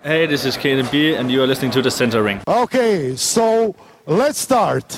Hey, this is Kaden B, and you are listening to The Center Ring. Okay, so let's start.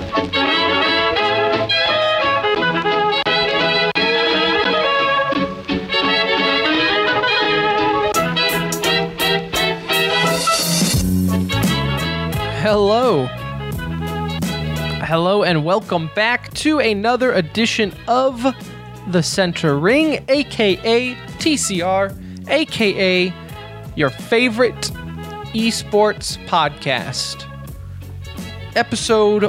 Hello, and welcome back to another edition of The Center Ring, aka TCR, aka your favorite esports podcast. Episode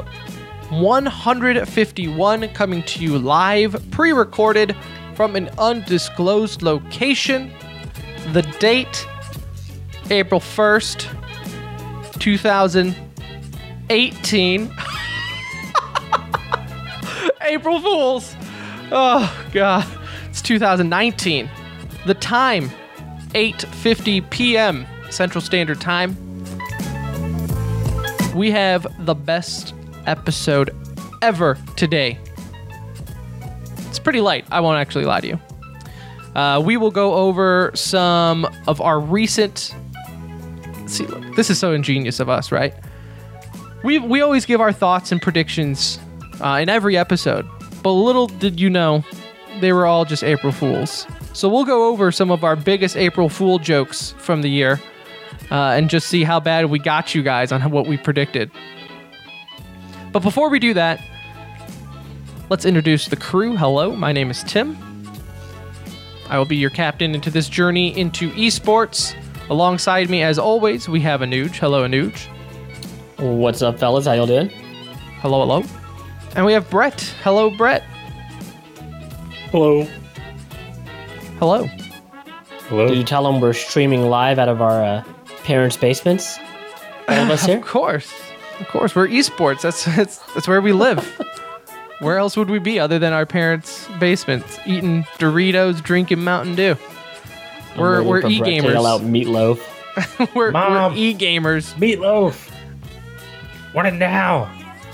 151 coming to you live, pre-recorded from an undisclosed location. The date, April 1st, 2018. April Fools. Oh, God. It's 2019. The time, 8:50 p.m. Central Standard Time. We have the best episode ever today. It's pretty light. I won't actually lie to you. We will go over some of our recent... See, look, this is so ingenious of us, right? We always give our thoughts and predictions in every episode, but little did you know, they were all just April Fools. So we'll go over some of our biggest April Fool jokes from the year and just see how bad we got you guys on what we predicted. But before we do that, let's introduce the crew. Hello, my name is Tim. I will be your captain into this journey into esports. Alongside me, as always, we have Anuj. Hello, Anuj. What's up, fellas? How y'all doing? Hello, hello. And we have Brett. Hello, Brett. Hello. Hello. Hello. Did you tell them we're streaming live out of our parents' basements? All of us here? Of course. We're esports. That's where we live. Where else would we be other than our parents' basements, eating Doritos, drinking Mountain Dew? We're e-gamers. Out meatloaf. we're Mom. e-gamers. Meatloaf. Want it now.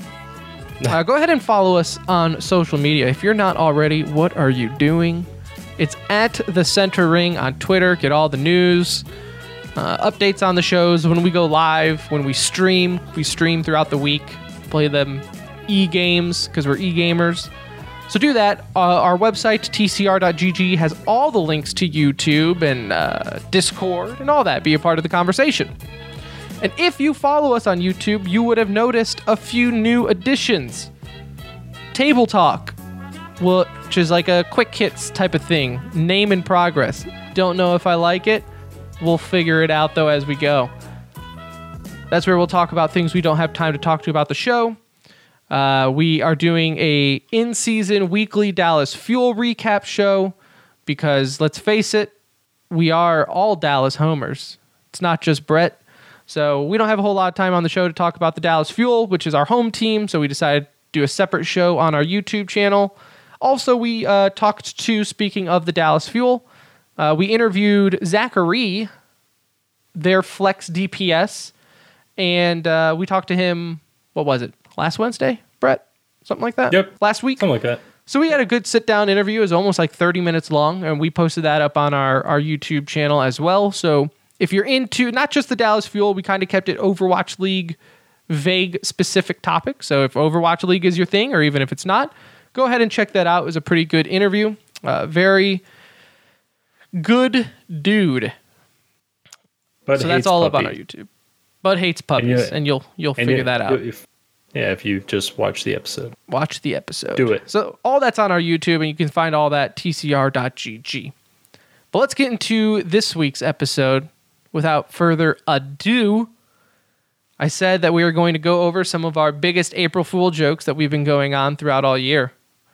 Go ahead and follow us on social media. If you're not already, what are you doing? It's at The Center Ring on Twitter. Get all the news, updates on the shows, when we go live, when we stream. We stream throughout the week, play them e-games because we're e-gamers. So do that. Our website, tcr.gg, has all the links to YouTube and Discord and all that. Be a part of the conversation. And if you follow us on YouTube, you would have noticed a few new additions. Table Talk, which is like a quick hits type of thing. Name in progress. Don't know if I like it. We'll figure it out, though, as we go. That's where we'll talk about things we don't have time to talk to about the show. We are doing a in-season weekly Dallas Fuel recap show because, let's face it, we are all Dallas homers. It's not just Brett. So we don't have a whole lot of time on the show to talk about the Dallas Fuel, which is our home team. So we decided to do a separate show on our YouTube channel. Also, we talked to, speaking of the Dallas Fuel, we interviewed Zachary, their flex DPS, and we talked to him, what was it, last Wednesday, Brett? Something like that? Yep. Last week? Something like that. So we had a good sit-down interview. It was almost like 30 minutes long, and we posted that up on our YouTube channel as well. So if you're into not just the Dallas Fuel, we kind of kept it Overwatch League vague specific topic. So if Overwatch League is your thing, or even if it's not, go ahead and check that out. It was a pretty good interview. Very good dude. But So that's all up on our YouTube. But hates puppies, and you'll figure that out. If you just watch the episode. Watch the episode. Do it. So all that's on our YouTube, and you can find all that tcr.gg. But let's get into this week's episode. Without further ado, I said that we were going to go over some of our biggest April Fool jokes that we've been going on throughout all year.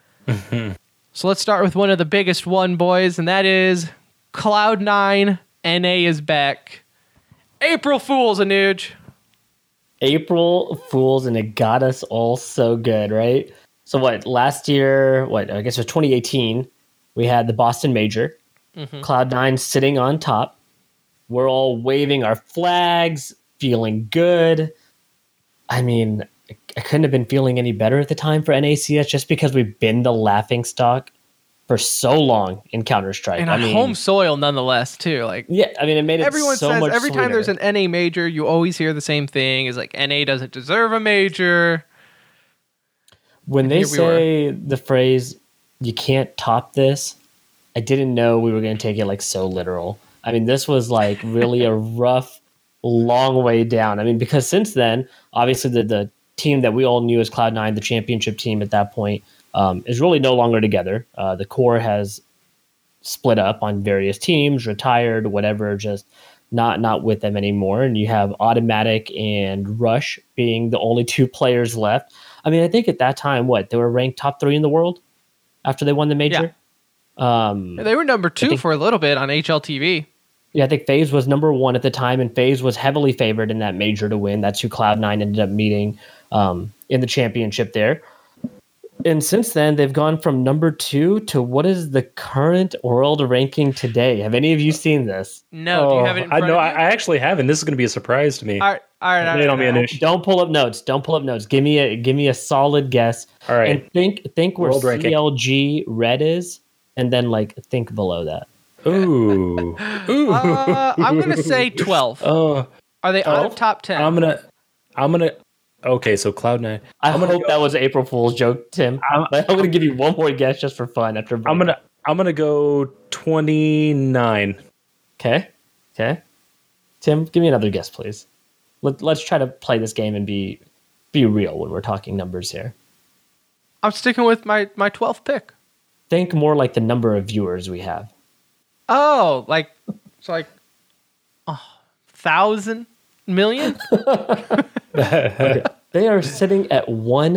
So let's start with one of the biggest one, boys, and that is Cloud9 NA is back. April Fools, Anuj. April Fools, and it got us all so good, right? So last year, I guess it was 2018, we had the Boston Major. Cloud9 sitting on top. We're all waving our flags, feeling good. I mean, I couldn't have been feeling any better at the time for NACS just because we've been the laughingstock for so long in Counter-Strike. And on home soil, nonetheless, too. Like, yeah, I mean, it made it everyone so says much every time sweeter. there's an NA major, you always hear the same thing: is like NA doesn't deserve a major. When they here we say the phrase "you can't top this," I didn't know we were going to take it like so literal. I mean, this was like really a rough, long way down. I mean, because since then, obviously the team that we all knew as Cloud9, the championship team at that point, is really no longer together. The core has split up on various teams, retired, whatever, just not with them anymore. And you have Automatic and Rush being the only two players left. I mean, I think at that time, they were ranked top 3 in the world after they won the major. They were number 2 for a little bit on HLTV. Yeah, I think FaZe was number 1 at the time, and FaZe was heavily favored in that major to win. That's who Cloud9 ended up meeting in the championship there. And since then, they've gone from number 2 to what is the current world ranking today? Have any of you seen this? No, do you have it in front No, of I you? actually haven't. This is going to be a surprise to me. All right. Lay it on me, Anush. Don't pull up notes. Give me a solid guess. All right. And think where World ranking. CLG red is, and then think below that. Ooh. I'm going to say 12. Oh, Are they out of top 10? I'm gonna. Okay, so Cloud9. I hope that was an April Fool's joke, Tim. I'm going to give you one more guess just for fun. After I'm gonna go 29. Okay. Tim, give me another guess, please. Let's try to play this game and be real when we're talking numbers here. I'm sticking with my 12th pick. Think more like the number of viewers we have. Oh, it's 1,000 million? They are sitting at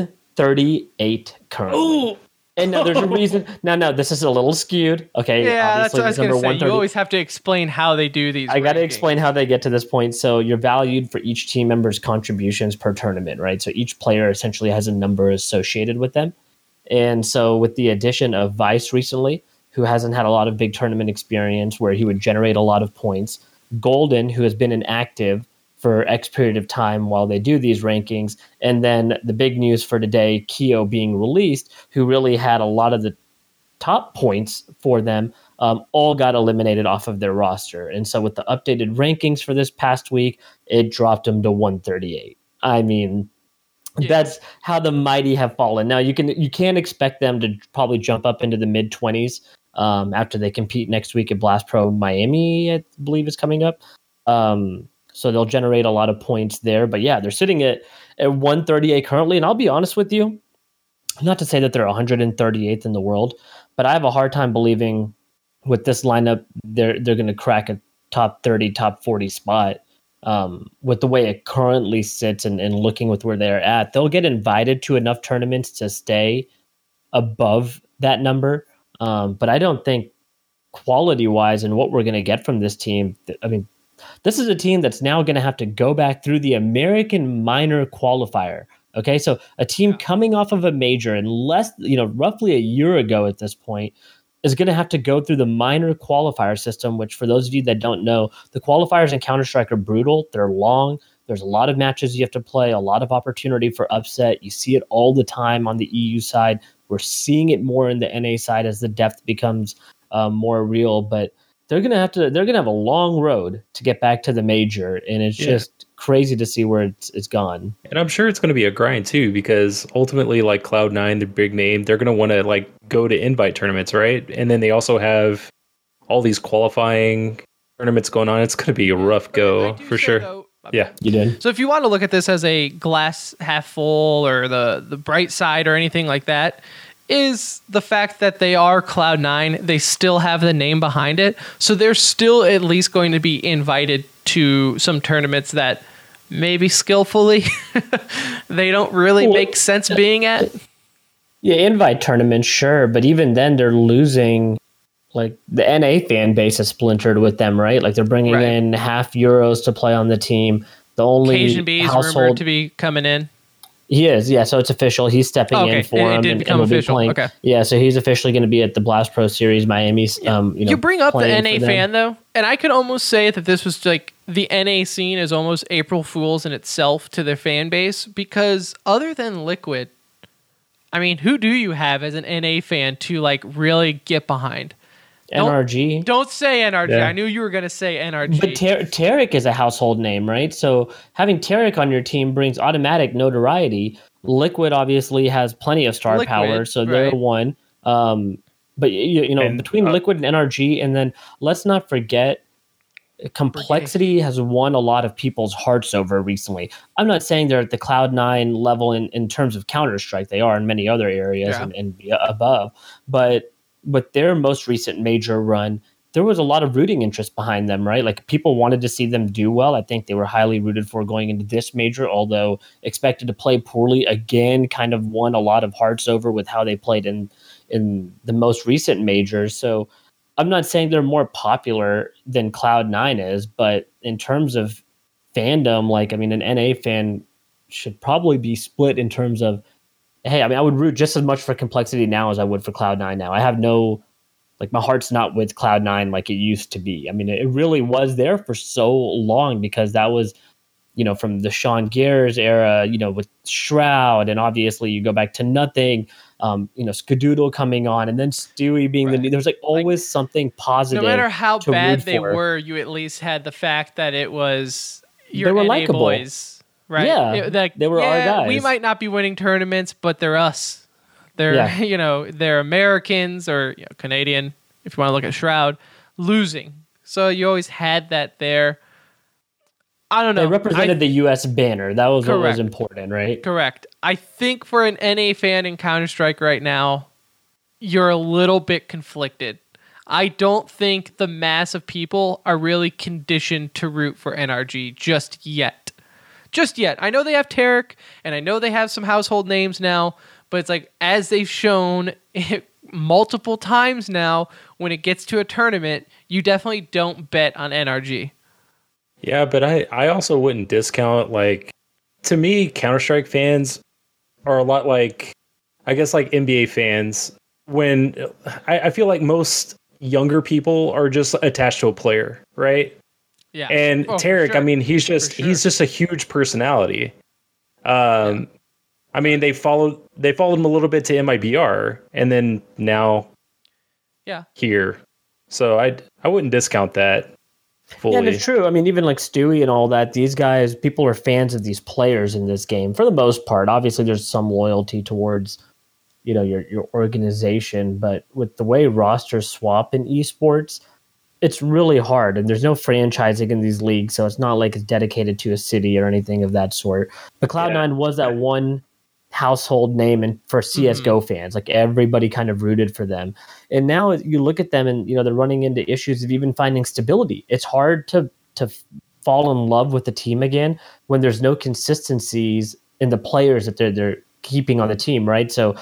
138 currently. Ooh. And now there's a reason. No, this is a little skewed. Okay. Yeah, that's what I was going to say. You 130. always have to explain how they do these. I got to rankings. explain how they get to this point. So you're valued for each team member's contributions per tournament, right? So each player essentially has a number associated with them. And so with the addition of Vice recently, who hasn't had a lot of big tournament experience where he would generate a lot of points, Golden, who has been inactive for X period of time while they do these rankings, and then the big news for today, Keo being released, who really had a lot of the top points for them, all got eliminated off of their roster. And so with the updated rankings for this past week, it dropped them to 138. I mean, that's how the mighty have fallen. Now you can't expect them to probably jump up into the mid 20s after they compete next week at Blast Pro Miami, I believe is coming up. So they'll generate a lot of points there. But yeah, they're sitting at 138 currently. And I'll be honest with you, not to say that they're 138th in the world, but I have a hard time believing with this lineup they're going to crack a top 30, top 40 spot. With the way it currently sits and looking with where they're at, they'll get invited to enough tournaments to stay above that number. But I don't think quality-wise and what we're going to get from this team, I mean, this is a team that's now going to have to go back through the American Minor Qualifier. Okay, so a team coming off of a major and roughly a year ago at this point, is going to have to go through the minor qualifier system, which for those of you that don't know, the qualifiers in Counter-Strike are brutal. They're long. There's a lot of matches you have to play, a lot of opportunity for upset. You see it all the time on the EU side. We're seeing it more in the NA side as the depth becomes more real, but they're going to have a long road to get back to the major. And it's just crazy to see where it's gone. And I'm sure it's going to be a grind too, because ultimately, like Cloud9, the big name, they're going to want to go to invite tournaments, right? And then they also have all these qualifying tournaments going on. It's going to be a rough go for sure. Yeah, you did. So if you want to look at this as a glass half full or the bright side or anything like that, is the fact that they are Cloud9. They still have the name behind it. So they're still at least going to be invited to some tournaments that maybe skillfully they don't really make sense being at. Yeah, invite tournaments, sure. But even then, they're losing. The NA fan base is splintered with them, right? They're bringing in half Euros to play on the team. The only Cajun B is rumored to be coming in. He is, yeah. So it's official. He's stepping in for him. It did become official. Okay. Yeah, so he's officially going to be at the Blast Pro Series Miami. You bring up the NA fan though, and I could almost say that this was the NA scene is almost April Fool's in itself to their fan base, because other than Liquid, I mean, who do you have as an NA fan to like really get behind? NRG. Don't say NRG. Yeah. I knew you were going to say NRG. But Tarek is a household name, right? So having Tarek on your team brings automatic notoriety. Liquid obviously has plenty of star power, so they're right. one. But you know, And, between Liquid and NRG, and then let's not forget, Complexity has won a lot of people's hearts over recently. I'm not saying they're at the Cloud9 level in terms of Counter-Strike. They are in many other areas and above. But with their most recent major run, there was a lot of rooting interest behind them, right? Like people wanted to see them do well. I think they were highly rooted for going into this major, although expected to play poorly again, kind of won a lot of hearts over with how they played in the most recent majors. So I'm not saying they're more popular than Cloud9 is, but in terms of fandom, like, I mean, an NA fan should probably be split in terms of, hey, I mean, I would root just as much for Complexity now as I would for Cloud9 now. I have no, like, my heart's not with Cloud9 like it used to be. I mean, it really was there for so long because that was, you know, from the Sean Gears era, you know, with Shroud, and obviously you go back to Nothing, you know, Skadoodle coming on, and then Stewie being the new. There's like always something positive. No matter how bad they for. were, you at least had the fact that it was your they were NA likable boys, right? Yeah, they were our guys. We might not be winning tournaments, but they're us. They're you know, they're Americans or Canadian, if you want to look at Shroud, losing. So you always had that there. I don't know. They represented the U.S. banner. That was what was important, right? Correct. I think for an NA fan in Counter-Strike right now, you're a little bit conflicted. I don't think the mass of people are really conditioned to root for NRG just yet. Just yet. I know they have Tarek, and I know they have some household names now, but it's like, as they've shown multiple times now, when it gets to a tournament, you definitely don't bet on NRG. Yeah, but I also wouldn't discount, like, to me, Counter-Strike fans are a lot like, I guess, like NBA fans, when I feel like most younger people are just attached to a player, right? Yeah. And Tarek, sure. I mean, he's just a huge personality. I mean, they followed him a little bit to MIBR, and then now here. So I wouldn't discount that. Fully. Yeah, and it's true. I mean, even like Stewie and all that, these guys, people are fans of these players in this game for the most part. Obviously, there's some loyalty towards, you know, your organization, but with the way rosters swap in esports, it's really hard. And there's no franchising in these leagues, so it's not like it's dedicated to a city or anything of that sort. But Cloud9 was that one household name and for CSGO fans, like everybody kind of rooted for them. And now you look at them and, you know, they're running into issues of even finding stability. It's hard to fall in love with the team again when there's no consistencies in the players that they're keeping on the team, right? So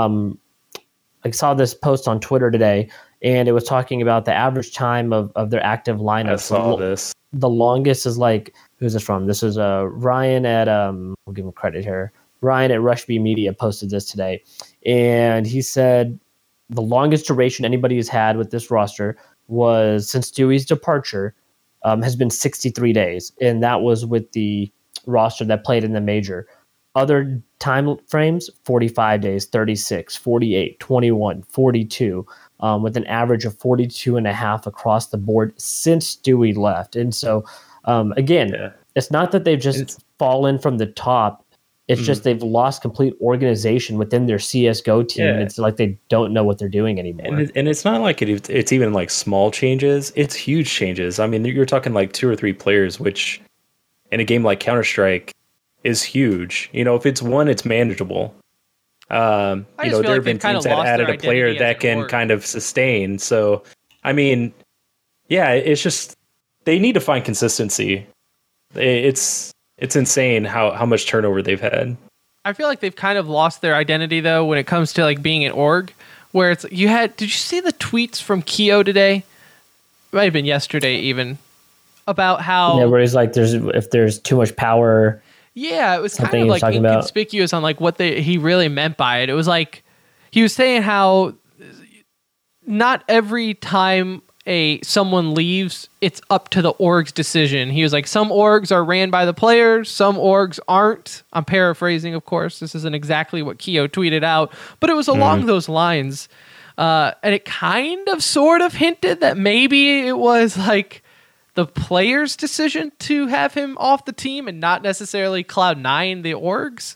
I saw this post on Twitter today, and it was talking about the average time of their active lineup. I saw this. The longest is like, who's this from? This is Ryan at we'll give him credit here. Ryan at Rushby Media posted this today, and he said the longest duration anybody has had with this roster was since Dewey's departure has been 63 days, and that was with the roster that played in the major. Other time frames, 45 days, 36, 48, 21, 42, with an average of 42 and a half across the board since Dewey left. And so, again, it's not that they've just fallen from the top. It's just they've lost complete organization within their CSGO team. And it's like they don't know what they're doing anymore. And it's not like it's even like small changes. It's huge changes. I mean, you're talking like 2 or 3 players, which in a game like Counter-Strike is huge. You know, if it's one, it's manageable. You know, there have been teams that added a player that can kind of sustain. So, I mean, yeah, it's just they need to find consistency. It's insane how much turnover they've had. I feel like they've kind of lost their identity though when it comes to like being an org, where it's did you see the tweets from Keo today? It might have been yesterday even, about how where he's like if there's too much power. Yeah, it was kind of like inconspicuous on like what he really meant by it. It was like he was saying how not every time someone leaves, it's up to the org's decision. He was like, some orgs are ran by the players, some orgs aren't. I'm paraphrasing, of course. This isn't exactly what Keo tweeted out, but it was along those lines. And it kind of sort of hinted that maybe it was like the player's decision to have him off the team and not necessarily Cloud9, the orgs.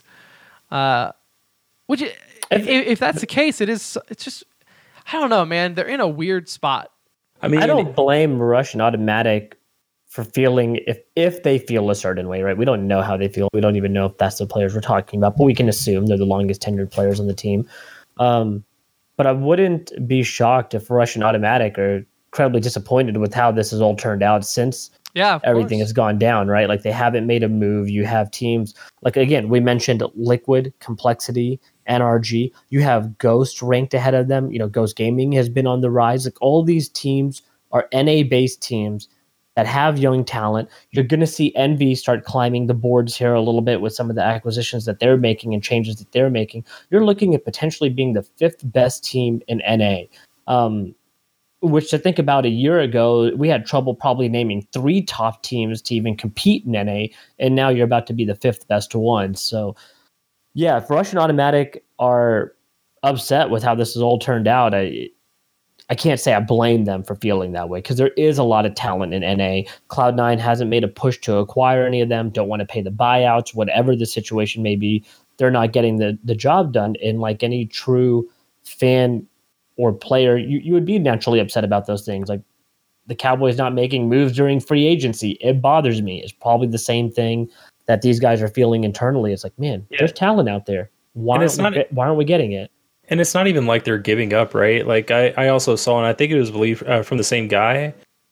Which, if that's the case, it's just, I don't know, man. They're in a weird spot. I mean, I don't blame Russian Automatic for feeling if they feel a certain way, right? We don't know how they feel. We don't even know if that's the players we're talking about, but we can assume they're the longest tenured players on the team. But I wouldn't be shocked if Russian Automatic are incredibly disappointed with how this has all turned out since everything has gone down, right? Like they haven't made a move. You have teams like, again, we mentioned Liquid, Complexity, NRG. You have Ghost ranked ahead of them. You know, Ghost Gaming has been on the rise. Like all these teams are NA-based teams that have young talent. You're going to see Envy start climbing the boards here a little bit with some of the acquisitions that they're making and changes that they're making. You're looking at potentially being the 5th best team in NA. Which to think about a year ago, we had trouble probably naming 3 top teams to even compete in NA, and now you're about to be the 5th best one. So, yeah, if Russian Automatic are upset with how this has all turned out, I can't say I blame them for feeling that way because there is a lot of talent in NA. Cloud9 hasn't made a push to acquire any of them, don't want to pay the buyouts, whatever the situation may be. They're not getting the job done. And like any true fan or player, you would be naturally upset about those things. Like the Cowboys not making moves during free agency, it bothers me. It's probably the same thing that these guys are feeling internally. It's like, man, there's talent out there. Why aren't we getting it? And it's not even like they're giving up, right? Like I also saw, and I think it was believed from the same guy,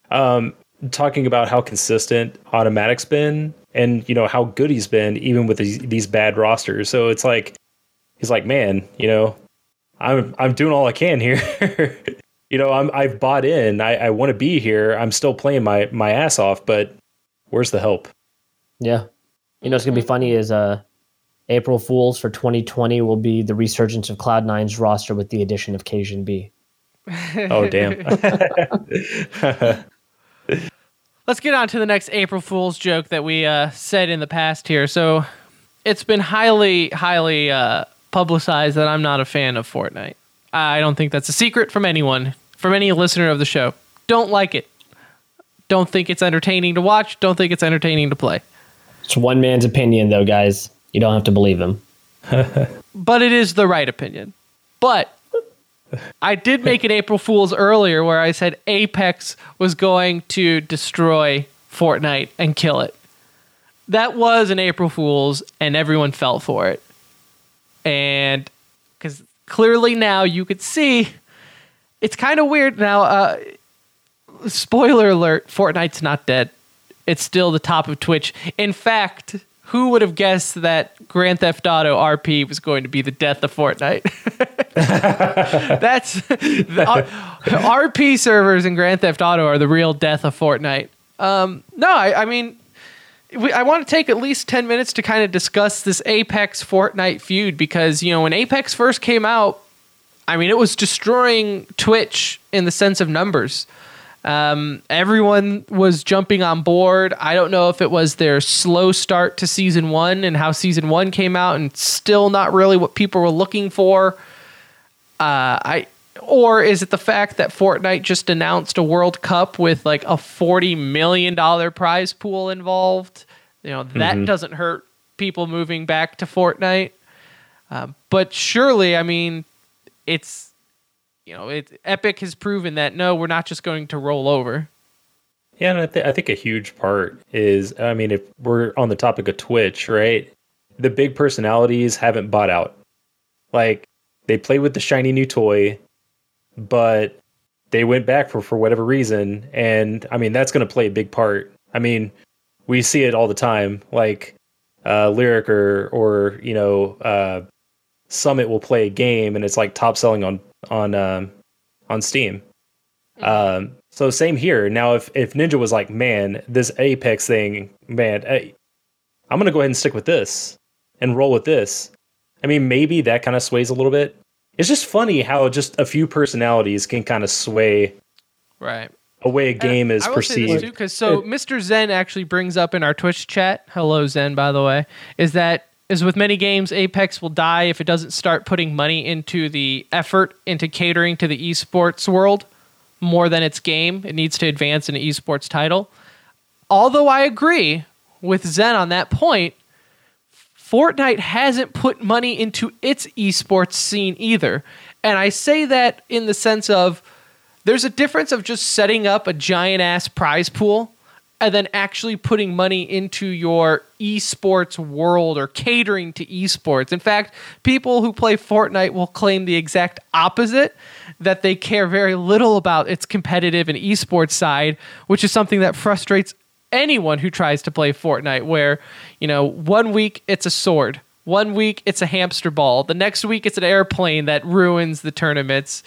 talking about how consistent Automatic's been, and you know how good he's been even with these bad rosters. So it's like he's like, man, you know, I'm doing all I can here. You know, I've bought in. I want to be here. I'm still playing my ass off, but where's the help? Yeah. You know, it's gonna be funny is April Fools for 2020 will be the resurgence of Cloud9's roster with the addition of Cajun B. Oh, damn. Let's get on to the next April Fool's joke that we said in the past here. So it's been highly publicized that I'm not a fan of Fortnite. I don't think that's a secret from anyone, from any listener of the show. Don't like it. Don't think it's entertaining to watch. Don't think it's entertaining to play. It's one man's opinion, though, guys. You don't have to believe him. But it is the right opinion. But I did make an April Fool's earlier where I said Apex was going to destroy Fortnite and kill it. That was an April Fool's, and everyone fell for it. And because clearly now you could see, it's kind of weird now. Spoiler alert, Fortnite's not dead. It's still the top of Twitch. In fact, who would have guessed that Grand Theft Auto RP was going to be the death of Fortnite? That's RP servers in Grand Theft Auto are the real death of Fortnite. I mean, I want to take at least 10 minutes to kind of discuss this Apex Fortnite feud because, you know, when Apex first came out, I mean, it was destroying Twitch in the sense of numbers. Everyone was jumping on board. I don't know if it was their slow start to season 1 and how season 1 came out and still not really what people were looking for. Or is it the fact that Fortnite just announced a World Cup with like a $40 million prize pool involved? You know, that doesn't hurt people moving back to Fortnite. But surely, I mean, it's, you know, Epic has proven that, no, we're not just going to roll over. Yeah, and I think a huge part is, I mean, if we're on the topic of Twitch, right? The big personalities haven't bought out. Like, they played with the shiny new toy, but they went back for whatever reason. And, I mean, that's going to play a big part. I mean, we see it all the time. Like, Lyric or you know, Summit will play a game, and it's like top selling on Steam. So same here. Now, if Ninja was like, man, this Apex thing, man, I'm going to go ahead and stick with this and roll with this. I mean, maybe that kind of sways a little bit. It's just funny how just a few personalities can kind of sway right a way a game is I will say this perceived. too, because Mr. Zen actually brings up in our Twitch chat, hello Zen, by the way, is with many games, Apex will die if it doesn't start putting money into the effort into catering to the esports world more than its game. It needs to advance an esports title. Although I agree with Zen on that point, Fortnite hasn't put money into its esports scene either. And I say that in the sense of there's a difference of just setting up a giant ass prize pool and then actually putting money into your esports world or catering to esports. In fact, people who play Fortnite will claim the exact opposite, that they care very little about its competitive and esports side, which is something that frustrates anyone who tries to play Fortnite, where, 1 week it's a sword, 1 week it's a hamster ball, the next week it's an airplane that ruins the tournaments.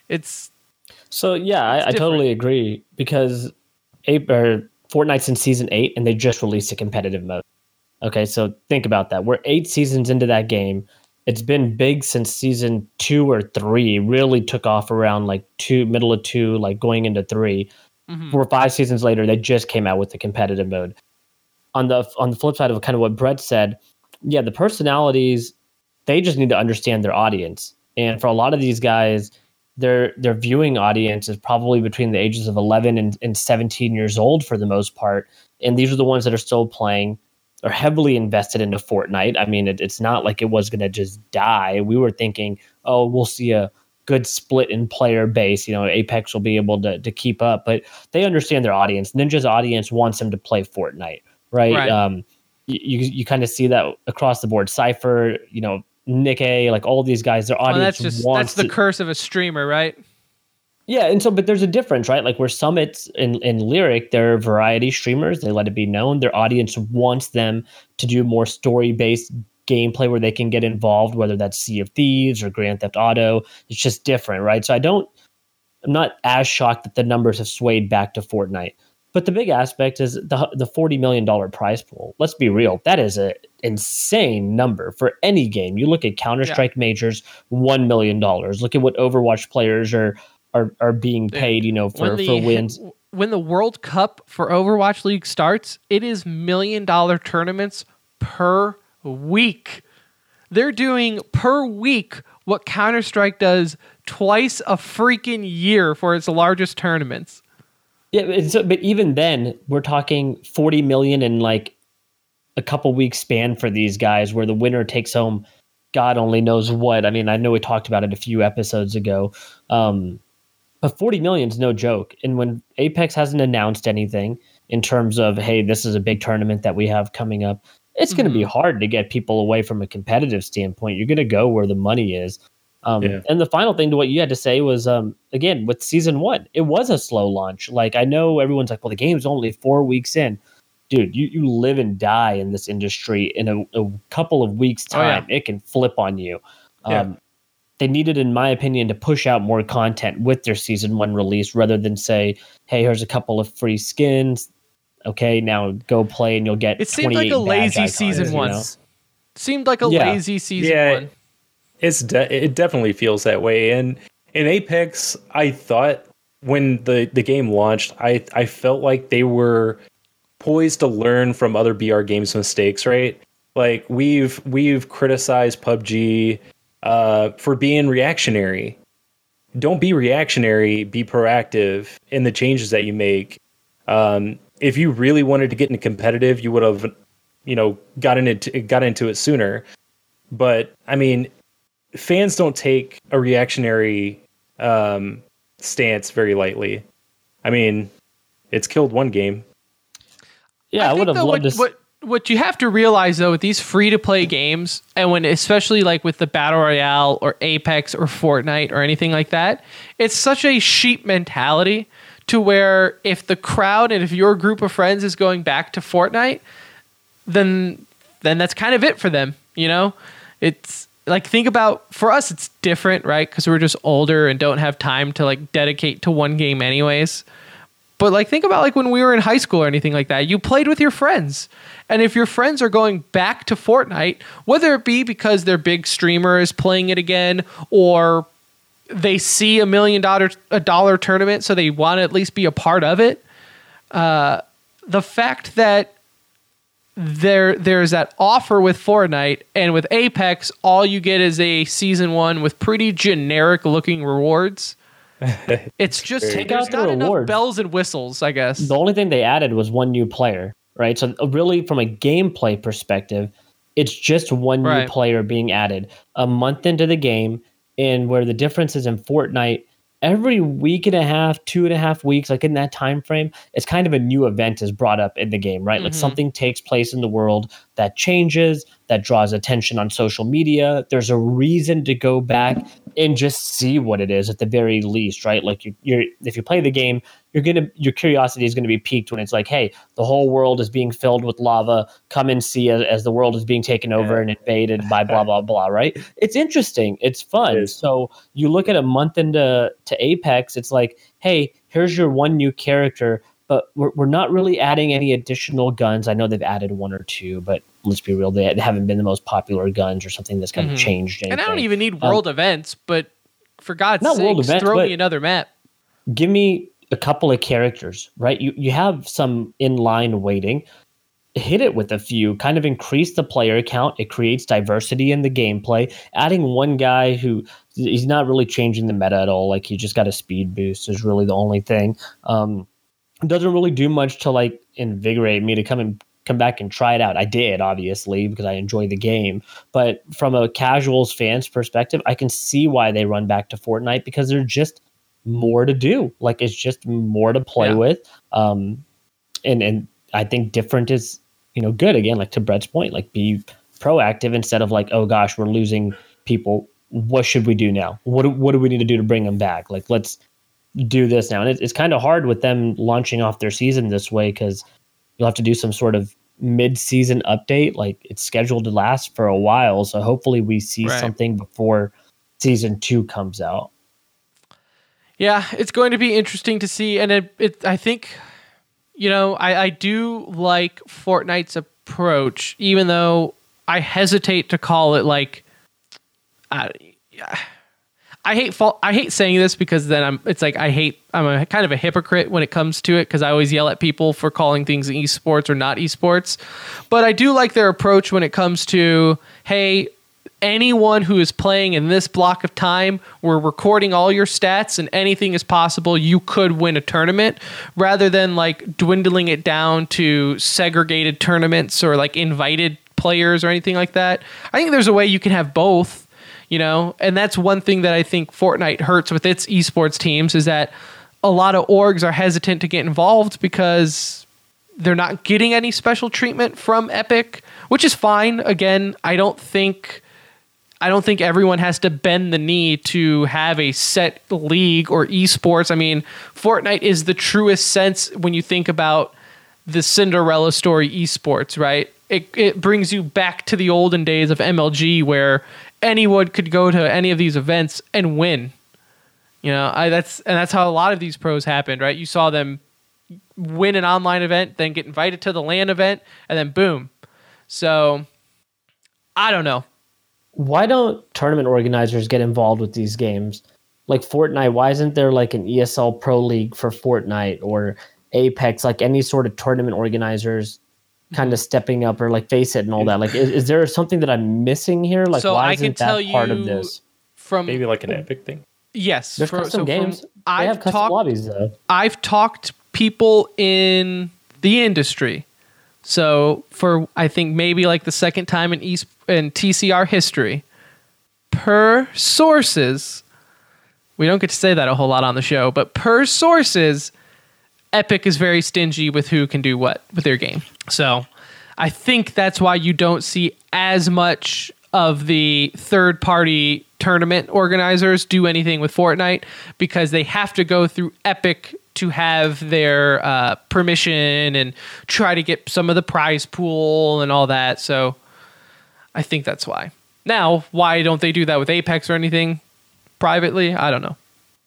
I totally agree, because Fortnite's in season 8 and they just released a competitive mode. Okay, so think about that. We're 8 seasons into that game. It's been big since season 2 or 3. Really took off around middle of 2, going into 3. 4 or 5 seasons later, they just came out with the competitive mode. On the flip side of kind of what Brett said, yeah, the personalities, they just need to understand their audience. And for a lot of these guys, their viewing audience is probably between the ages of 11 and 17 years old for the most part. And these are the ones that are still playing, are heavily invested into Fortnite. I mean, it's not like it was going to just die. We were thinking, oh, we'll see a good split in player base. Apex will be able to keep up. But they understand their audience. Ninja's audience wants them to play Fortnite, right? You kind of see that across the board. Cypher, Nick A, all these guys, their audience that's the curse of a streamer, right? Yeah, and so, but there's a difference, right? Where Summits in Lyric, they're variety streamers, they let it be known. Their audience wants them to do more story-based gameplay where they can get involved, whether that's Sea of Thieves or Grand Theft Auto. It's just different, right? So I'm not as shocked that the numbers have swayed back to Fortnite. But the big aspect is the $40 million prize pool. Let's be real. That is an insane number for any game. You look at Counter-Strike majors, $1 million. Look at what Overwatch players are being paid, for wins. When the World Cup for Overwatch League starts, it is $1 million tournaments per week. They're doing per week what Counter-Strike does twice a freaking year for its largest tournaments. Yeah, but even then, we're talking 40 million in a couple weeks span for these guys, where the winner takes home God only knows what. I mean, I know we talked about it a few episodes ago, but 40 million is no joke. And when Apex hasn't announced anything in terms of, hey, this is a big tournament that we have coming up, it's going to be hard to get people away from a competitive standpoint. You're going to go where the money is. And the final thing to what you had to say was, again, with season 1, it was a slow launch. I know everyone's like, well, the game's only 4 weeks in. Dude, you live and die in this industry. In a couple of weeks' time, it can flip on you. They needed, in my opinion, to push out more content with their season 1 release rather than say, hey, here's a couple of free skins. Okay, now go play and you'll get 28 It seemed like a lazy season 1. Seemed like a lazy season 1. It definitely feels that way. And in Apex, I thought when the game launched, I felt like they were poised to learn from other BR games' mistakes, right? We've criticized PUBG for being reactionary. Don't be reactionary, be proactive in the changes that you make. If you really wanted to get into competitive, you would have, got into it sooner. But I mean, fans don't take a reactionary stance very lightly. I mean, it's killed one game. Yeah, I would have loved to. What you have to realize, though, with these free-to-play games, and when especially with the Battle Royale or Apex or Fortnite or anything like that, it's such a sheep mentality to where if the crowd and if your group of friends is going back to Fortnite, then that's kind of it for them, It's think about, for us, it's different, right? Because we're just older and don't have time to dedicate to one game anyways. But think about when we were in high school or anything like that, you played with your friends. And if your friends are going back to Fortnite, whether it be because their big streamer is playing it again or they see $1 million tournament, so they want to at least be a part of it. The fact that there's that offer with Fortnite, and with Apex, all you get is a season 1 with pretty generic looking rewards. It's just Take there's out the not enough rewards. bells and whistles, I guess. The only thing they added was one new player, right? So really, from a gameplay perspective, it's just one new Right. player being added a month into the game. And where the difference is in Fortnite, every week and a half, 2.5 weeks, like in that time frame, it's kind of a new event is brought up in the game, right? Like something takes place in the world that changes, that draws attention on social media. There's a reason to go back and just see what it is at the very least, right? Like you're if you play the game, your curiosity is gonna be piqued when it's like, hey, the whole world is being filled with lava. Come and see as the world is being taken over and invaded by blah blah blah, right? It's interesting, it's fun. It is. So you look at a month into Apex, it's like, hey, here's your one new character, but we're not really adding any additional guns. I know they've added 1 or 2, but let's be real, they haven't been the most popular guns or something that's kind of changed anything. And I don't even need world events, but for God's Not world sake, events, throw but- me another map. Give me a couple of characters, right? You have some in line waiting. Hit it with a few, kind of increase the player count. It creates diversity in the gameplay. Adding one guy who he's not really changing the meta at all. Like he just got a speed boost is really the only thing. Doesn't really do much to like invigorate me to come back and try it out. I did, obviously, because I enjoy the game. But from a casuals fans perspective, I can see why they run back to Fortnite, because there's just more to do. Like it's just more to play with. And I think different is, good. Again, like to Brett's point, like be proactive instead of like, oh gosh, we're losing people. What should we do now? What do we need to do to bring them back? Like, let's do this now. And it's kind of hard with them launching off their season this way, because you'll have to do some sort of mid-season update. Like it's scheduled to last for a while. So hopefully we see something before season 2 comes out. Yeah, it's going to be interesting to see. And I think, I do like Fortnite's approach, even though I hesitate to call it like, I hate saying this, because then I'm a kind of a hypocrite when it comes to it, because I always yell at people for calling things esports or not esports. But I do like their approach when it comes to, hey, anyone who is playing in this block of time, we're recording all your stats and anything is possible. You could win a tournament, rather than like dwindling it down to segregated tournaments or like invited players or anything like that. I think there's a way you can have both. And that's one thing that I think Fortnite hurts with its esports teams, is that a lot of orgs are hesitant to get involved because they're not getting any special treatment from Epic, which is fine. Again, I don't think everyone has to bend the knee to have a set league or esports. I mean, Fortnite is the truest sense when you think about the Cinderella story esports, right? It brings you back to the olden days of MLG, where anyone could go to any of these events and win. That's how a lot of these pros happened, right? You saw them win an online event, then get invited to the LAN event, and then boom. So I don't know. Why don't tournament organizers get involved with these games? Like Fortnite, why isn't there like an ESL Pro League for Fortnite, or Apex, like any sort of tournament organizers kind of stepping up, or like Face It and all that? Like, is there something that I'm missing here? Like, So why I can isn't tell that part of you this? from Maybe like an Epic thing. yes, There's custom games. They have custom lobbies though. I've talked people in the industry. So for, I think maybe like the second time in TCR history, per sources, we don't get to say that a whole lot on the show, but per sources, Epic is very stingy with who can do what with their game. So I think that's why you don't see as much of the third-party tournament organizers do anything with Fortnite, because they have to go through Epic to have their permission and try to get some of the prize pool and all that. So I think that's why. Now, why don't they do that with Apex or anything privately? I don't know.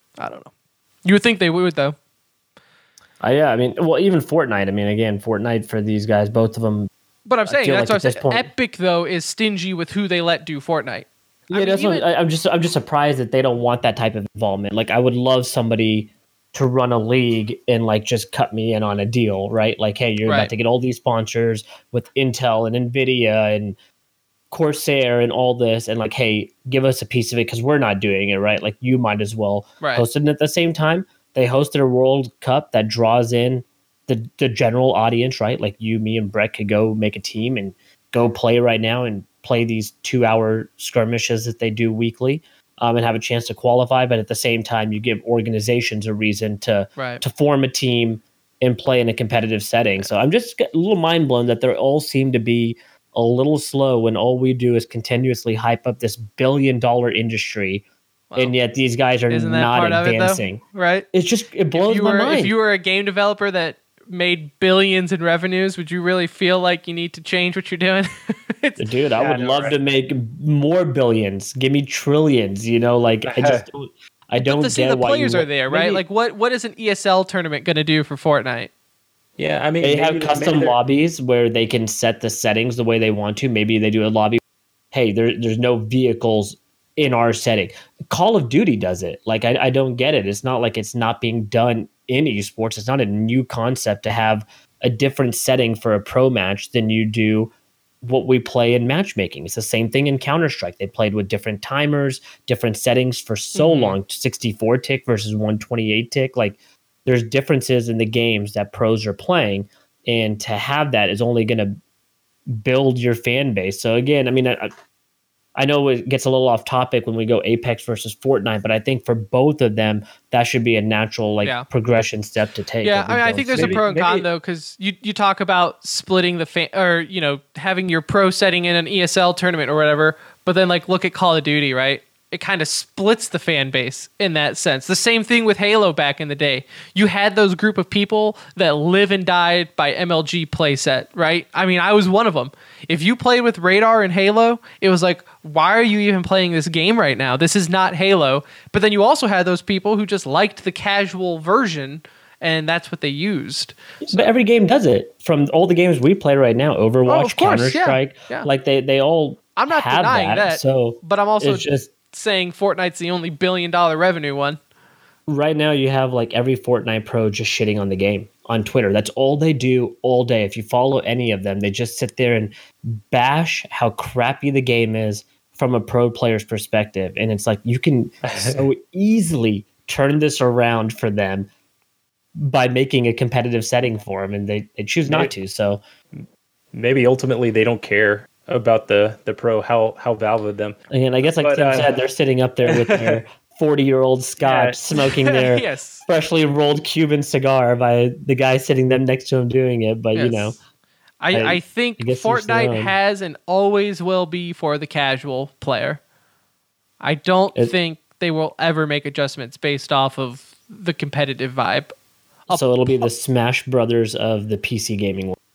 You would think they would, though. Yeah, I mean, well, even Fortnite. I mean, again, Fortnite for these guys, both of them. But I'm saying, feel that's like what at I'm this saying. point- Epic, though, is stingy with who they let do Fortnite. Yeah, that's what I'm just surprised that they don't want that type of involvement. Like, I would love somebody to run a league and like just cut me in on a deal, right? Like, hey, you're about to get all these sponsors with Intel and Nvidia and Corsair and all this, and like, hey, give us a piece of it because we're not doing it, right? Like, you might as well host it. And at the same time, they hosted a World Cup that draws in the general audience, right? Like, you, me, and Brett could go make a team and go play right now and play these 2-hour skirmishes that they do weekly, and have a chance to qualify. But at the same time, you give organizations a reason to form a team and play in a competitive setting. So I'm just a little mind blown that they all seem to be a little slow when all we do is continuously hype up this $billion industry. Well, and yet these guys are not advancing. Right? It blows my mind. If you were a game developer that made billions in revenues, would you really feel like you need to change what you're doing? Dude, I would love to make more billions. Give me trillions, like I don't get why the players are there, right? Like what is an ESL tournament going to do for Fortnite? Yeah, I mean, they have custom lobbies where they can set the settings the way they want to. Maybe they do a lobby. Hey, there's no vehicles in our setting. Call of Duty does it. Like, I don't get it. It's not like it's not being done in esports. It's not a new concept to have a different setting for a pro match than you do what we play in matchmaking. It's the same thing in Counter-Strike. They played with different timers, different settings for so long, 64 tick versus 128 tick. Like, there's differences in the games that pros are playing, and to have that is only going to build your fan base. So again, I mean, I know it gets a little off topic when we go Apex versus Fortnite, but I think for both of them, that should be a natural progression step to take. Yeah, I mean, I think there's a pro and con though, because you talk about splitting the fan, or having your pro setting in an ESL tournament or whatever, but then like look at Call of Duty, right? It kind of splits the fan base in that sense. The same thing with Halo back in the day. You had those group of people that live and died by MLG playset, right? I mean, I was one of them. If you played with Radar in Halo, it was like, why are you even playing this game right now? This is not Halo. But then you also had those people who just liked the casual version, and that's what they used. But every game does it. From all the games we play right now, Overwatch, Counter-Strike, like they all I'm not have denying that, so but I'm also just saying Fortnite's the only $1 billion revenue one. Right now, you have like every Fortnite pro just shitting on the game on Twitter. That's all they do all day. If you follow any of them, they just sit there and bash how crappy the game is from a pro player's perspective. And it's like, you can so easily turn this around for them by making a competitive setting for them, and they choose not to. So maybe ultimately they don't care about the pro, how Valve them. And I guess, like Tim said, they're sitting up there with their 40-year-old scotch, smoking their freshly rolled Cuban cigar by the guy sitting them next to him doing it. But I think Fortnite has and always will be for the casual player. I don't think they will ever make adjustments based off of the competitive vibe. So it'll be the Smash Brothers of the PC gaming world.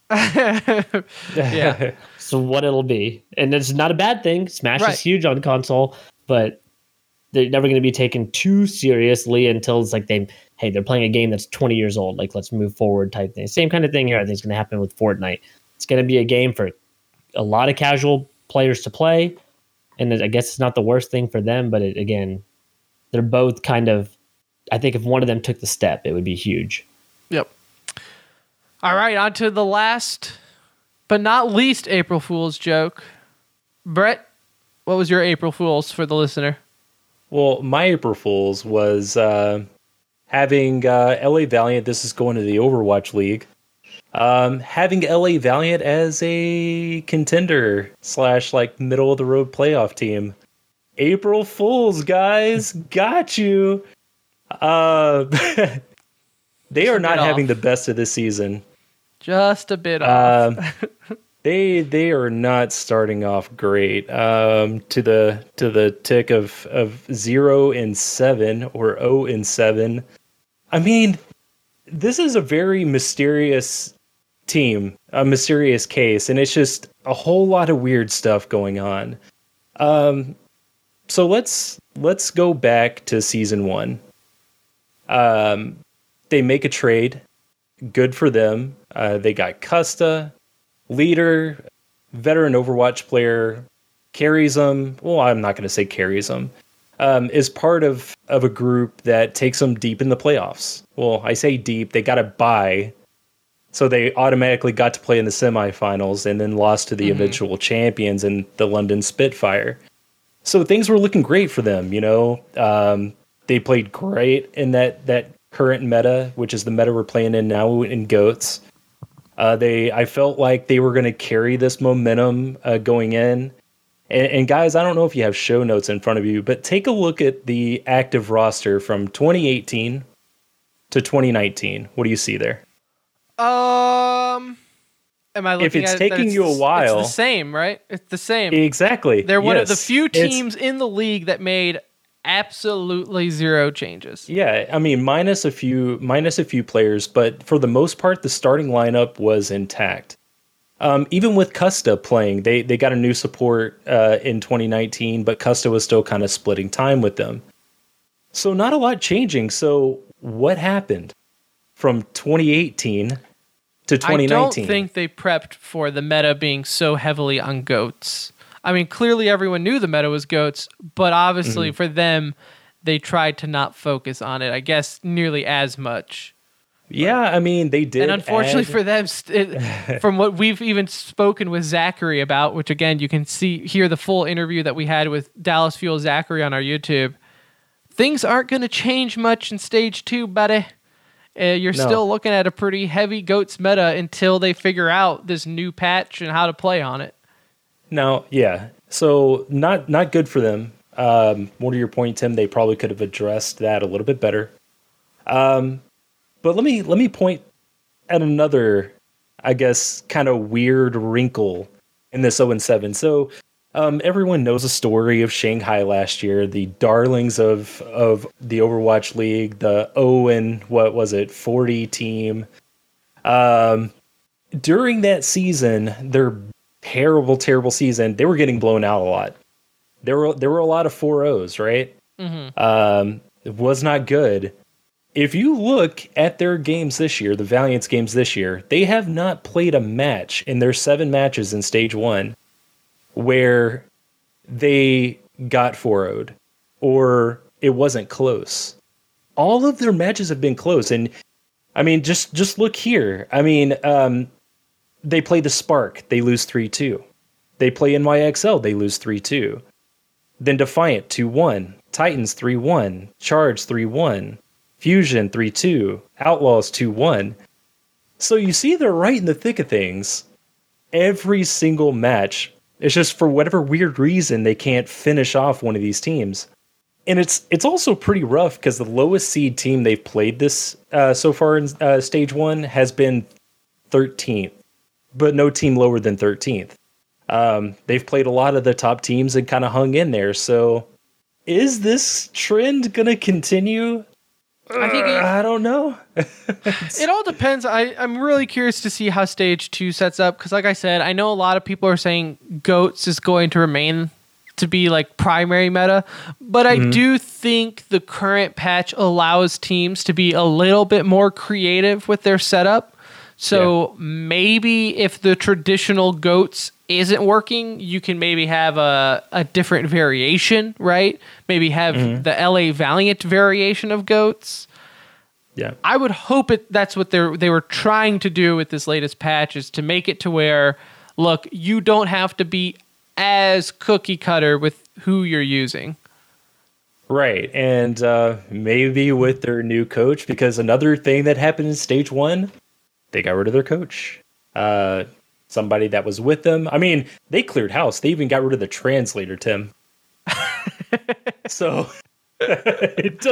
Yeah. So what it'll be, and it's not a bad thing. Smash is huge on console, but they're never going to be taken too seriously until it's like they're playing a game that's 20 years old. Like, let's move forward type thing. Same kind of thing here. I think it's going to happen with Fortnite. It's going to be a game for a lot of casual players to play, and I guess it's not the worst thing for them. But again, they're both kind of. I think if one of them took the step, it would be huge. Yep. All right, on to the last, but not least, April Fool's joke. Brett, what was your April Fool's for the listener? Well, my April Fool's was having LA Valiant. This is going to the Overwatch League. Having LA Valiant as a contender / like middle of the road playoff team. April Fool's, guys, got you. They are not having the best of this season. Just a bit off. They are not starting off great. To the tick of 0-7 or 0-7. I mean, this is a very mysterious team, a mysterious case, and it's just a whole lot of weird stuff going on. So let's go back to season 1. They make a trade. Good for them. They got Custa, leader, veteran Overwatch player, carries them. Well, I'm not going to say carries them. Is part of a group that takes them deep in the playoffs. Well, I say deep. They got a bye, so they automatically got to play in the semifinals and then lost to the eventual champions in the London Spitfire. So things were looking great for them. They played great in that current meta, which is the meta we're playing in now in GOATS. I felt like they were going to carry this momentum going in. And guys, I don't know if you have show notes in front of you, but take a look at the active roster from 2018 to 2019. What do you see there? Am I looking if it's at taking you a while, it's the same, right? It's the same. Exactly. They're one of the few teams in the league that made absolutely zero changes. Yeah, I mean, minus a few players, but for the most part, the starting lineup was intact. Even with Custa playing, they got a new support in 2019, but Custa was still kind of splitting time with them. So not a lot changing. So what happened from 2018 to 2019? I don't think they prepped for the meta being so heavily on GOATs. I mean, clearly everyone knew the meta was GOATs, but obviously for them, they tried to not focus on it, I guess, nearly as much. Yeah, I mean, they did. And unfortunately for them, from what we've even spoken with Zachary about, which again, you can hear the full interview that we had with Dallas Fuel Zachary on our YouTube, things aren't going to change much in Stage 2, buddy. You're still looking at a pretty heavy GOATs meta until they figure out this new patch and how to play on it. Now, yeah, so not good for them. More to your point, Tim, they probably could have addressed that a little bit better. But let me point at another, I guess, kind of weird wrinkle in this 0-7. So everyone knows the story of Shanghai last year, the darlings of the Overwatch League, the 40 team. During that season, their terrible season, they were getting blown out a lot. There were a lot of 4-0s, right? It was not good. If you look at their games this year, the Valiant's games this year, they have not played a match in their 7 matches in Stage 1 where they got 4-0'd or it wasn't close. All of their matches have been close. And I mean, just look here. I mean, they play the Spark, they lose 3-2. They play NYXL, they lose 3-2. Then Defiant 2-1, Titans 3-1, Charge 3-1. Fusion 3-2, Outlaws 2-1. So you see they're right in the thick of things. Every single match, it's just for whatever weird reason they can't finish off one of these teams. And it's also pretty rough because the lowest seed team they've played this so far in Stage 1 has been 13th, but no team lower than 13th. They've played a lot of the top teams and kind of hung in there. So is this trend going to continue? I don't know. It all depends. I'm really curious to see how Stage 2 sets up because, like I said, I know a lot of people are saying GOATs is going to remain to be like primary meta, but I do think the current patch allows teams to be a little bit more creative with their setup. So maybe if the traditional GOATs isn't working, you can maybe have a different variation, right? Maybe have the LA Valiant variation of GOATs. Yeah, I would hope that's what they were trying to do with this latest patch, is to make it to where, look, you don't have to be as cookie cutter with who you're using. Right, and maybe with their new coach, because another thing that happened in Stage 1, they got rid of their coach. Somebody that was with them. I mean, they cleared house. They even got rid of the translator, Tim. So it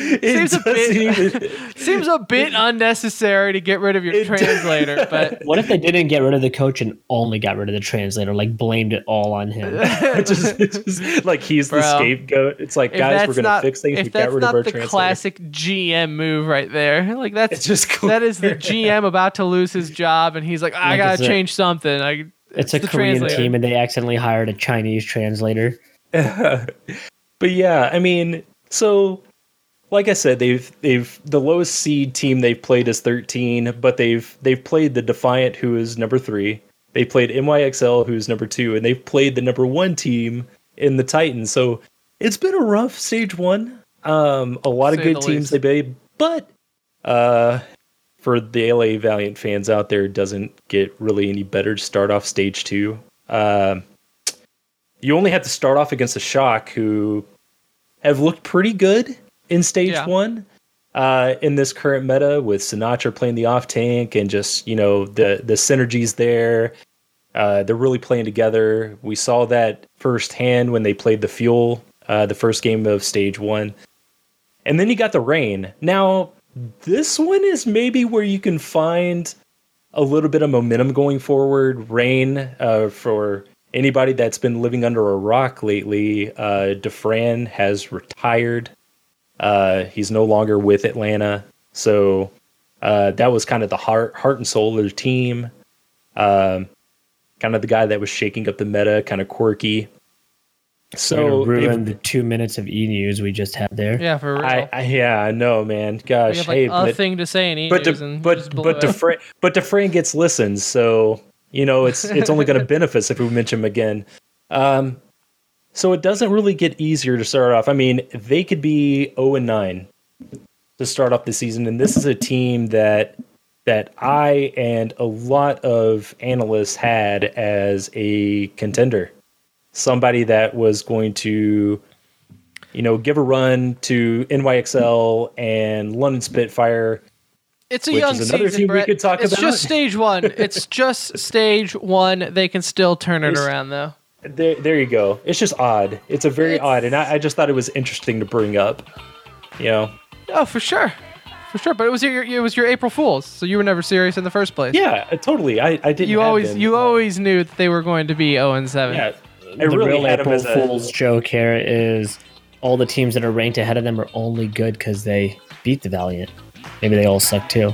seems a bit unnecessary to get rid of your translator. But what if they didn't get rid of the coach and only got rid of the translator, like blamed it all on him? just like he's the scapegoat. It's like, guys, we're gonna fix things. We got rid of our translator. That's not the classic GM move right there. Like that is the GM about to lose his job, and he's like, I gotta change something. It's a Korean team, and they accidentally hired a Chinese translator. But yeah, I mean. So, like I said, they've the lowest seed team they've played is 13, but they've played the Defiant, who is number 3. They played NYXL, who's number 2, and they've played the number 1 team in the Titans. So it's been a rough stage 1. A lot of good teams they played, but for the LA Valiant fans out there, it doesn't get really any better to start off stage 2. You only have to start off against the Shock, who have looked pretty good in stage 1 in this current meta, with Sinatra playing the off tank and just, the synergies there. They're really playing together. We saw that firsthand when they played the Fuel, the first game of stage 1. And then you got the Reign. Now, this one is maybe where you can find a little bit of momentum going forward. Reign, for anybody that's been living under a rock lately, Dafran has retired. He's no longer with Atlanta. So that was kind of the heart and soul of the team. Kind of the guy that was shaking up the meta, kind of quirky. So ruined the 2 minutes of E-News we just had there. Yeah, for real. I know, man. Gosh, we have a thing to say in E-News, but Dafran gets listens, so it's only going to benefit us if we mention him again. So it doesn't really get easier to start off. I mean, they could be 0-9 to start off the season, and this is a team that I and a lot of analysts had as a contender. Somebody that was going to, give a run to NYXL and London Spitfire. It's a young another season, team Brett. We could talk it's about. just stage 1. It's just stage 1. They can still turn it around, though. There you go. It's just odd. It's odd, and I just thought it was interesting to bring up. Oh, for sure. But it was your April Fools, so you were never serious in the first place. Yeah, totally. I didn't. You always knew that they were going to be 0-7. Yeah. The real April Fool's joke here is all the teams that are ranked ahead of them are only good because they beat the Valiant. Maybe they all suck too.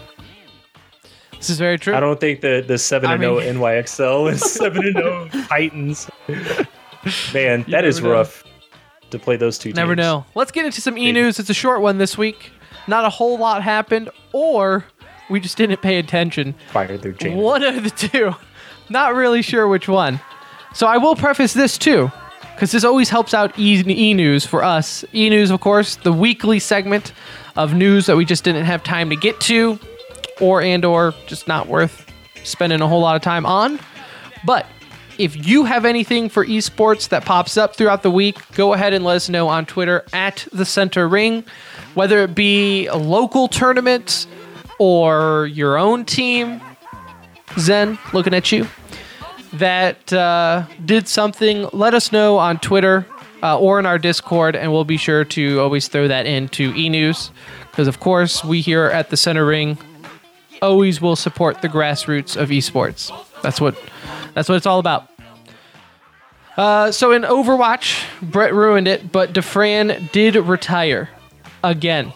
This is very true. I don't think the 7-0 NYXL and 7-0 Titans. Man, that is rough to play those two teams. Never know. Let's get into some E-News. It's a short one this week. Not a whole lot happened, or we just didn't pay attention. Fired their janitor. One of the two. Not really sure which one. So I will preface this too, because this always helps out E-News for us. E-News, of course, the weekly segment of news that we just didn't have time to get to, or just not worth spending a whole lot of time on. But if you have anything for esports that pops up throughout the week, go ahead and let us know on Twitter at the Center Ring, whether it be a local tournament or your own team. Zen, looking at you. That did something, let us know on Twitter or in our Discord, and we'll be sure to always throw that into E-News, because of course we here at the Center Ring always will support the grassroots of esports. That's what it's all about. So in Overwatch, Brett ruined it, but Dafran did retire again.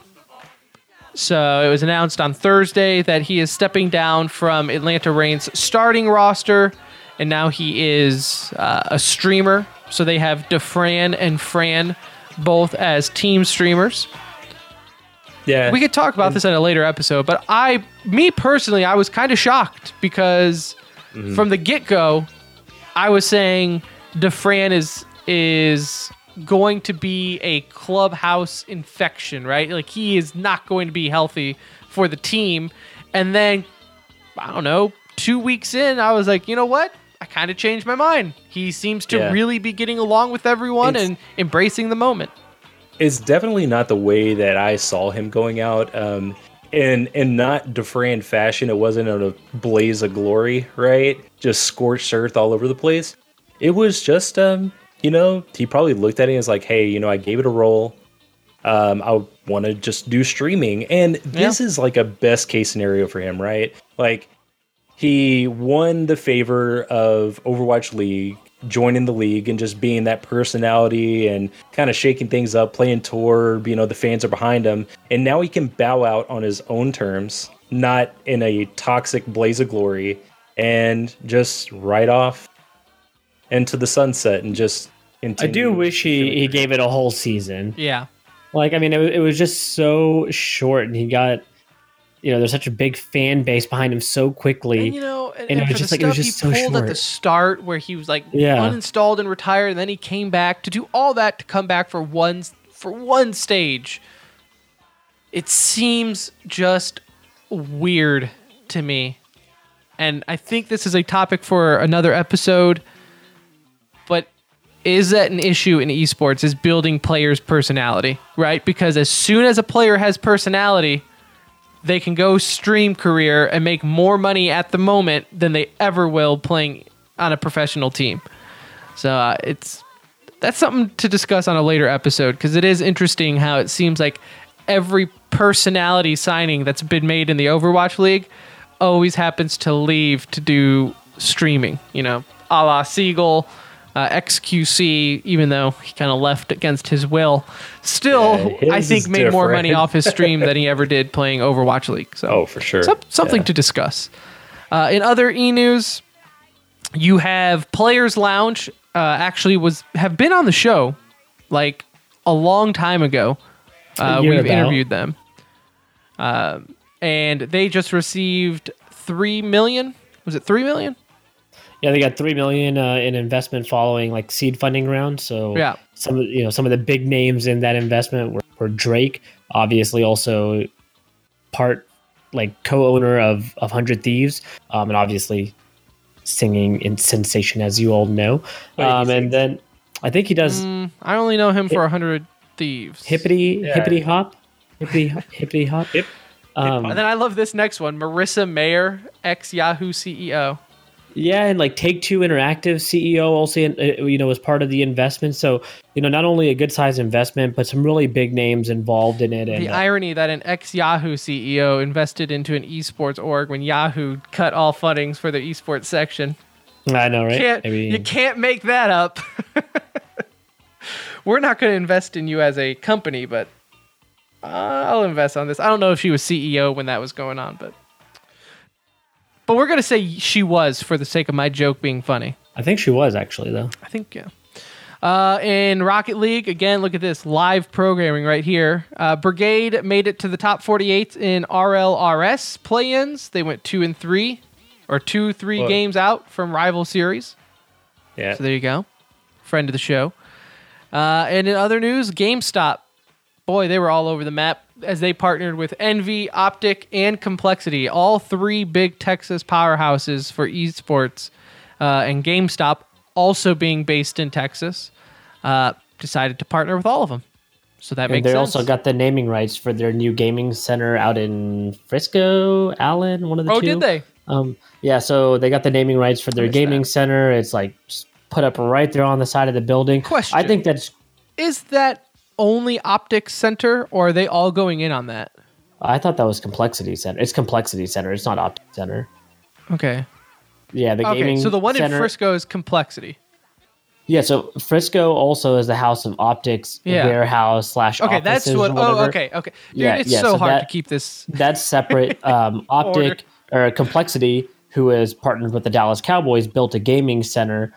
So it was announced on Thursday that he is stepping down from Atlanta Reign's starting roster, and now he is a streamer. So they have Dafran and Fran both as team streamers. Yeah. We could talk about this in a later episode, but me personally, I was kind of shocked because from the get-go, I was saying Dafran is going to be a clubhouse infection, right? Like, he is not going to be healthy for the team. And then, I don't know, 2 weeks in, I was like, you know what? I kind of changed my mind. He seems to really be getting along with everyone and embracing the moment. It's definitely not the way that I saw him going out. In not Dafran fashion, it wasn't a blaze of glory, right? Just scorched earth all over the place. It was just, he probably looked at it and was like, hey, I gave it a roll. I want to just do streaming. And this is like a best case scenario for him, right? Like, he won the favor of Overwatch League, joining the league and just being that personality and kind of shaking things up, playing tour, the fans are behind him. And now he can bow out on his own terms, not in a toxic blaze of glory, and just ride off into the sunset and just continue. I do wish he gave it a whole season. Yeah. Like, I mean, it was just so short, and he got there's such a big fan base behind him so quickly. And, and and it for was just the like it was stuff just he so pulled at the short. start, where he was like Yeah. uninstalled and retired, and then he came back to do all that to come back for one stage. It seems just weird to me, and I think this is a topic for another episode. But is that an issue in esports? Is building players' personality, right? Because as soon as a player has personality, they can go stream career and make more money at the moment than they ever will playing on a professional team. So that's something to discuss on a later episode, because it is interesting how it seems like every personality signing that's been made in the Overwatch League always happens to leave to do streaming, a la Seagull, XQC, even though he kind of left against his will, still, Yeah, I his think is made more money different. off his stream than he ever did playing Overwatch League. So, Oh, for sure. something Yeah. to discuss. In other e-news, you have Players Lounge actually have been on the show like a long time ago. year We've about. interviewed them. And they just received $3 million. Was it $3 million? Yeah, they got $3 million in investment following like seed funding round. So Yeah. some of the big names in that investment were Drake, obviously also part like co-owner of 100 Thieves, and obviously singing in Sensation, as you all know. And then I think he does I only know him for 100 Thieves. hippity Yeah. hippity hop. Yep. And then I love this next one, Marissa Mayer, ex-Yahoo CEO. Yeah, and like Take-Two Interactive CEO also, was part of the investment. So, not only a good sized investment, but some really big names involved in it. And The irony that an ex-Yahoo CEO invested into an esports org when Yahoo cut all fundings for their esports section. I know, right? You can't make that up. We're not going to invest in you as a company, but I'll invest on this. I don't know if she was CEO when that was going on, but we're going to say she was for the sake of my joke being funny. I think she was actually, though. I think, yeah. In Rocket League, again, look at this live programming right here. Brigade made it to the top 48 in RLRS play-ins. They went 2-3, or 2-3 Whoa. games out from rival series. Yeah. So there you go. Friend of the show. And in other news, GameStop. Boy, they were all over the map as they partnered with Envy, Optic, and Complexity, all three big Texas powerhouses for esports. And GameStop, also being based in Texas, decided to partner with all of them. So that And makes they sense. also got the naming rights for their new gaming center out in Frisco, Allen, one of the two. Oh, did they? Yeah, so they got the naming rights for their missed gaming that. center. It's like put up right there on the side of the building. Question. I think that's. Is that only Optic Center, or are they all going in on that? I thought that was Complexity Center. It's Complexity Center. It's not Optic Center. Okay. Yeah, the gaming. Okay, so the one center, in Frisco is Complexity. Yeah, so Frisco also is the House of Optics Yeah. warehouse / Okay, that's offices what. or whatever. Oh, okay. Dude, Yeah, it's yeah, so so hard that- to keep this. That's separate. Optic or Complexity, who is partnered with the Dallas Cowboys, built a gaming center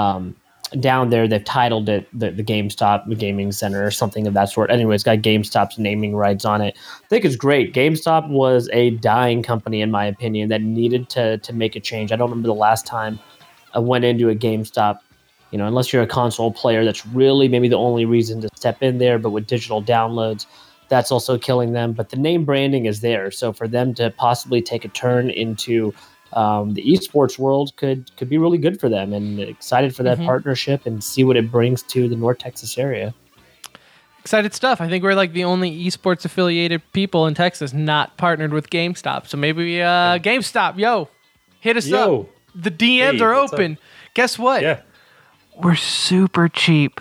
down there. They've titled it the GameStop Gaming Center or something of that sort. Anyway, it's got GameStop's naming rights on it. I think it's great. GameStop was a dying company, in my opinion, that needed to make a change. I don't remember the last time I went into a GameStop. Unless you're a console player, that's really maybe the only reason to step in there. But with digital downloads, that's also killing them. But the name branding is there. So for them to possibly take a turn into the esports world could be really good for them, and excited for that partnership and see what it brings to the North Texas area. Excited stuff. I think we're like the only esports affiliated people in Texas not partnered with GameStop. So maybe GameStop, hit us Yo. up. The DMs Hey, are what's open. Guess what? Yeah. We're super cheap.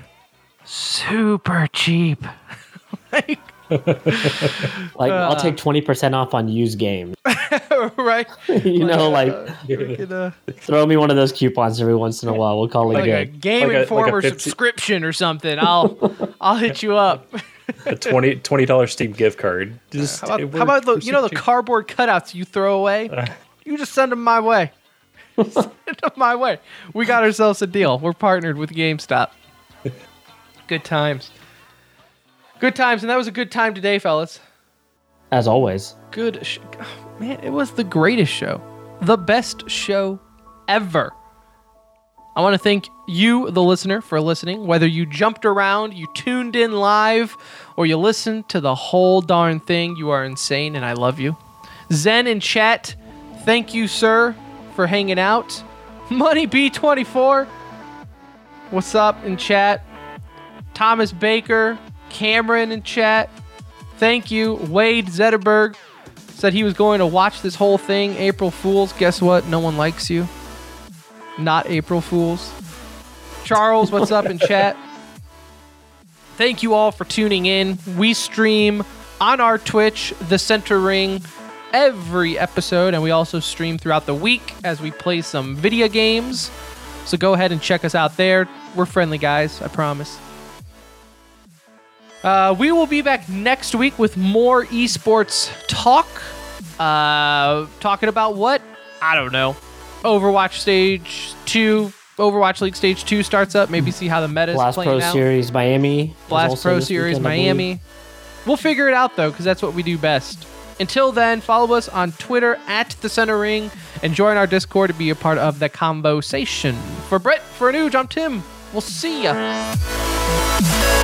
Super cheap. Like, I'll take 20% off on used games. right? Throw me one of those coupons every once in a while. We'll call it Like a good. Game Like a Informer 50 subscription or something. I'll hit you up. A $20 Steam gift card. Just, How about the cardboard cutouts you throw away? You just send them my way. Send them my way. We got ourselves a deal. We're partnered with GameStop. Good times. Good times, and that was a good time today, fellas. As always. Good. Man, it was the greatest show. The best show ever. I want to thank you, the listener, for listening. Whether you jumped around, you tuned in live, or you listened to the whole darn thing, you are insane, and I love you. Zen in chat, thank you, sir, for hanging out. Money B24, what's up in chat? Thomas Baker, Cameron in chat, thank you. Wade Zetterberg said he was going to watch this whole thing. April Fools, guess what? No one likes you. Not April Fools. Charles, what's up in chat? Thank you all for tuning in. We stream on our Twitch, The Center Ring, every episode, and we also stream throughout the week as we play some video games. So go ahead and check us out there. We're friendly guys, I promise. We will be back next week with more esports talk. Talking about what? I don't know. Overwatch Stage 2, Overwatch League Stage 2 starts up. Maybe see how the meta is Blast playing Pro out. Series Miami. Blast Pro Series Miami. We'll figure it out, though, because that's what we do best. Until then, follow us on Twitter at The Center Ring and join our Discord to be a part of the conversation. For Brett, for Anuj, I'm Tim. We'll see ya.